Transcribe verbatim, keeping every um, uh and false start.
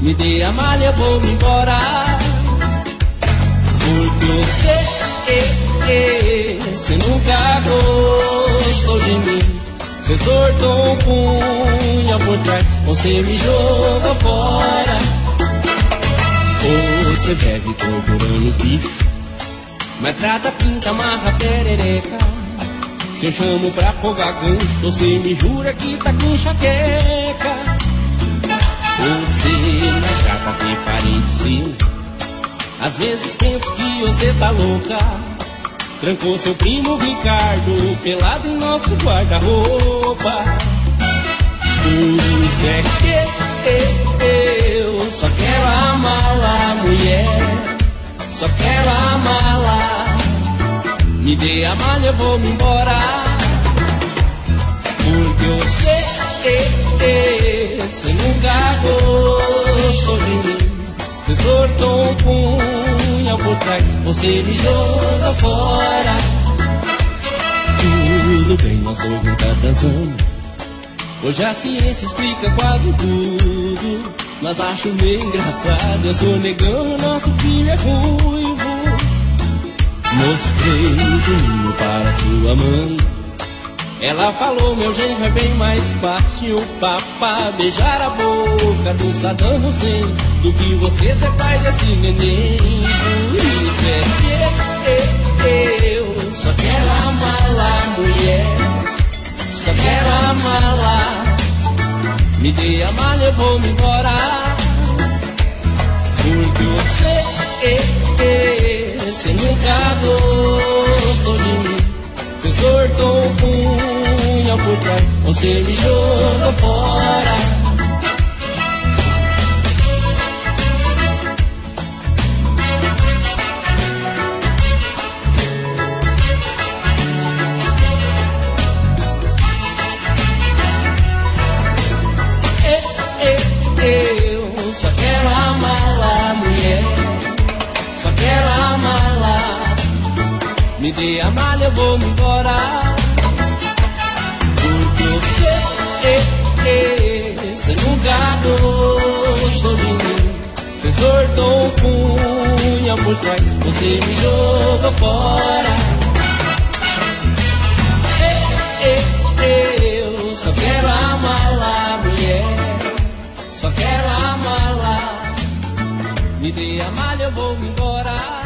Me dê a malha, eu vou me embora. Porque você, você nunca gostou de mim. Você sortou um punho por trás, você me jogou fora. Você bebe todo ano os bifes, mas trata, pinta, amarra, perereca. Se eu chamo pra afogar gancho, você me jura que tá com enxaqueca. Você me trata de parente sim, às vezes penso que você tá louca. Trancou seu primo Ricardo pelado em nosso guarda-roupa. Por isso é que eu só quero amá-la, mulher. Só quero amá-la. Me dê a malha, eu vou me embora. Porque eu sei, você nunca gostou de mim. Você sortou um punho por trás, você me jogou fora. Tudo bem, nós dois não tá transando. Hoje a ciência explica quase tudo, mas acho meio engraçado. Eu sou negão, nosso filho é ruivo. Mostrei o juninho para sua mãe. Ela falou, meu genro é bem mais fácil, papá, beijar a boca do Saddam Hussein do que você ser pai desse neném. Por isso é que eu só quero amá-la, mulher. Só quero amá-la. Me dê a malha, eu vou me embora. Porque você, você nunca gostou de mim. Você sortou um punho por trás, você me jogou fora. Eu só quero amá-la, mulher. Só quero amá-la. Me dê a malha, eu vou me embora. Porque você, você nunca gostou de mim. Você sortou um punho por trás, você me jogou fora. Eu só quero amá-la, mulher. Só quero amá-la. Me dê a malha, eu vou me embora.